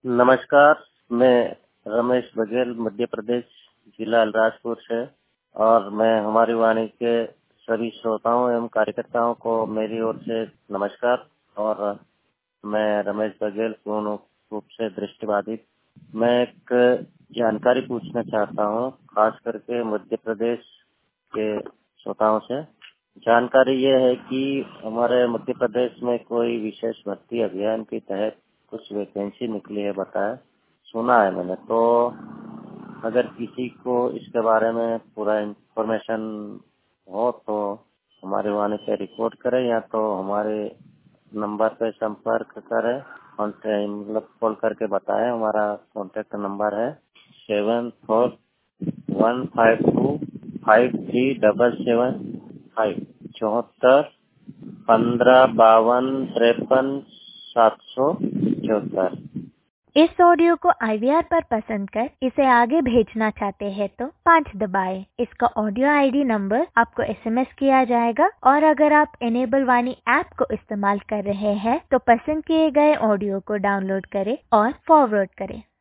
नमस्कार, मैं रमेश बघेल मध्य प्रदेश जिला अलीराजपुर से और मैं हमारी वाणी के सभी श्रोताओं एवं कार्यकर्ताओं को मेरी ओर से नमस्कार। और मैं रमेश बघेल पूर्ण रूप से दृष्टिबाधित। मैं एक जानकारी पूछना चाहता हूँ, खास करके मध्य प्रदेश के श्रोताओं से। जानकारी ये है कि हमारे मध्य प्रदेश में कोई विशेष भर्ती अभियान के तहत कुछ वैकेंसी निकली है, बताया सुना है मैंने। तो अगर किसी को इसके बारे में पूरा इंफॉर्मेशन हो तो हमारे वाणी पे रिपोर्ट करें या तो हमारे नंबर पे संपर्क करें, मतलब कॉल करके बताएं। हमारा कॉन्टेक्ट नंबर है 7415253775 74 15 52 53 774। इस ऑडियो को IVR पर पसंद कर इसे आगे भेजना चाहते हैं तो 5 दबाएं। इसका ऑडियो ID नंबर आपको SMS किया जाएगा और अगर आप इनेबल वाणी ऐप को इस्तेमाल कर रहे हैं तो पसंद किए गए ऑडियो को डाउनलोड करें और फॉरवर्ड करें।